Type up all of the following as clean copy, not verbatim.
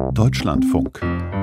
Deutschlandfunk.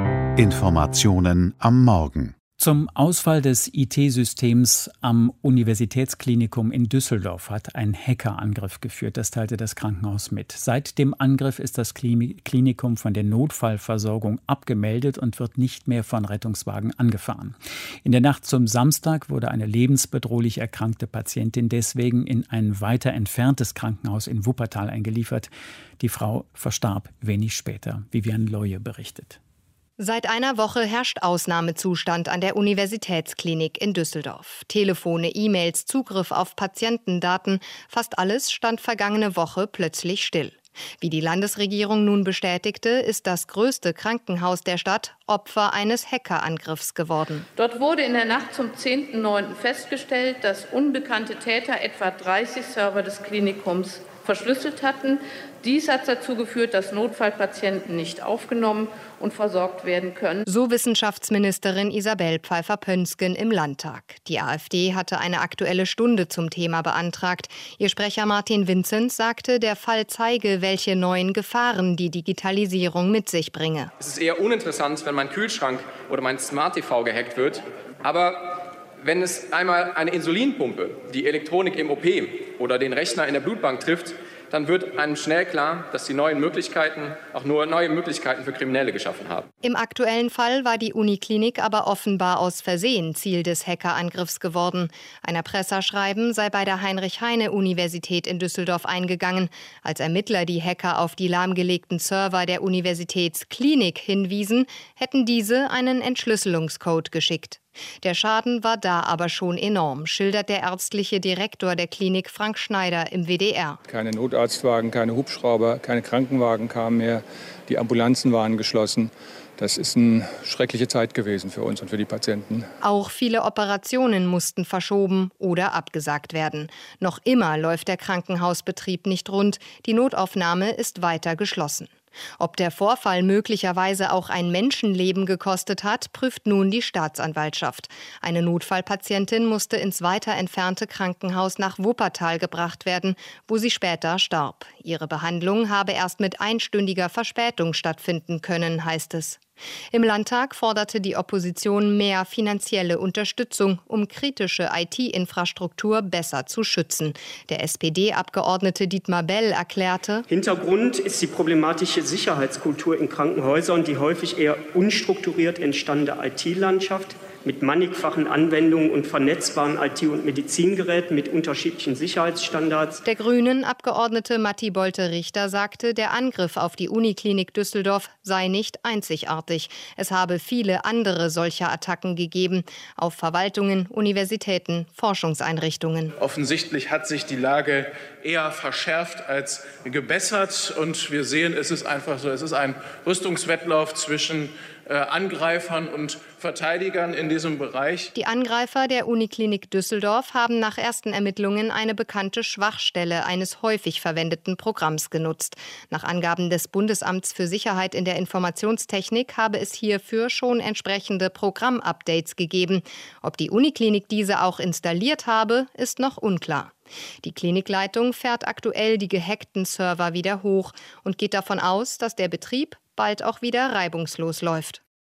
Informationen am Morgen. Zum Ausfall des IT-Systems am Universitätsklinikum in Düsseldorf hat ein Hackerangriff geführt. Das teilte das Krankenhaus mit. Seit dem Angriff ist das Klinikum von der Notfallversorgung abgemeldet und wird nicht mehr von Rettungswagen angefahren. In der Nacht zum Samstag wurde eine lebensbedrohlich erkrankte Patientin deswegen in ein weiter entferntes Krankenhaus in Wuppertal eingeliefert. Die Frau verstarb wenig später. Vivian Loje berichtet. Seit einer Woche herrscht Ausnahmezustand an der Universitätsklinik in Düsseldorf. Telefone, E-Mails, Zugriff auf Patientendaten, fast alles stand vergangene Woche plötzlich still. Wie die Landesregierung nun bestätigte, ist das größte Krankenhaus der Stadt Opfer eines Hackerangriffs geworden. Dort wurde in der Nacht zum 10.09. festgestellt, dass unbekannte Täter etwa 30 Server des Klinikums verschlüsselt hatten. Dies hat dazu geführt, dass Notfallpatienten nicht aufgenommen und versorgt werden können. So Wissenschaftsministerin Isabel Pfeiffer-Pönsken im Landtag. Die AfD hatte eine Aktuelle Stunde zum Thema beantragt. Ihr Sprecher Martin Vinzenz sagte, der Fall zeige, welche neuen Gefahren die Digitalisierung mit sich bringe. Es ist eher uninteressant, wenn mein Kühlschrank oder mein Smart TV gehackt wird. Aber wenn es einmal eine Insulinpumpe, die Elektronik im OP oder den Rechner in der Blutbank trifft, dann wird einem schnell klar, dass die neuen Möglichkeiten auch nur neue Möglichkeiten für Kriminelle geschaffen haben. Im aktuellen Fall war die Uniklinik aber offenbar aus Versehen Ziel des Hackerangriffs geworden. Ein Erpresserschreiben sei bei der Heinrich-Heine-Universität in Düsseldorf eingegangen. Als Ermittler die Hacker auf die lahmgelegten Server der Universitätsklinik hinwiesen, hätten diese einen Entschlüsselungscode geschickt. Der Schaden war da aber schon enorm, schildert der ärztliche Direktor der Klinik Frank Schneider im WDR. Keine Notarztwagen, keine Hubschrauber, keine Krankenwagen kamen mehr. Die Ambulanzen waren geschlossen. Das ist eine schreckliche Zeit gewesen für uns und für die Patienten. Auch viele Operationen mussten verschoben oder abgesagt werden. Noch immer läuft der Krankenhausbetrieb nicht rund. Die Notaufnahme ist weiter geschlossen. Ob der Vorfall möglicherweise auch ein Menschenleben gekostet hat, prüft nun die Staatsanwaltschaft. Eine Notfallpatientin musste ins weiter entfernte Krankenhaus nach Wuppertal gebracht werden, wo sie später starb. Ihre Behandlung habe erst mit einstündiger Verspätung stattfinden können, heißt es. Im Landtag forderte die Opposition mehr finanzielle Unterstützung, um kritische IT-Infrastruktur besser zu schützen. Der SPD-Abgeordnete Dietmar Bell erklärte: Hintergrund ist die problematische Sicherheitskultur in Krankenhäusern, die häufig eher unstrukturiert entstandene IT-Landschaft mit mannigfachen Anwendungen und vernetzbaren IT- und Medizingeräten mit unterschiedlichen Sicherheitsstandards. Der Grünen-Abgeordnete Matti Bolte-Richter sagte, der Angriff auf die Uniklinik Düsseldorf sei nicht einzigartig. Es habe viele andere solcher Attacken gegeben, auf Verwaltungen, Universitäten, Forschungseinrichtungen. Offensichtlich hat sich die Lage eher verschärft als gebessert. Und wir sehen, es ist einfach so, es ist ein Rüstungswettlauf zwischen Angreifern und Verteidigern in diesem Bereich. Die Angreifer der Uniklinik Düsseldorf haben nach ersten Ermittlungen eine bekannte Schwachstelle eines häufig verwendeten Programms genutzt. Nach Angaben des Bundesamts für Sicherheit in der Informationstechnik habe es hierfür schon entsprechende Programmupdates gegeben. Ob die Uniklinik diese auch installiert habe, ist noch unklar. Die Klinikleitung fährt aktuell die gehackten Server wieder hoch und geht davon aus, dass der Betrieb bald auch wieder reibungslos läuft.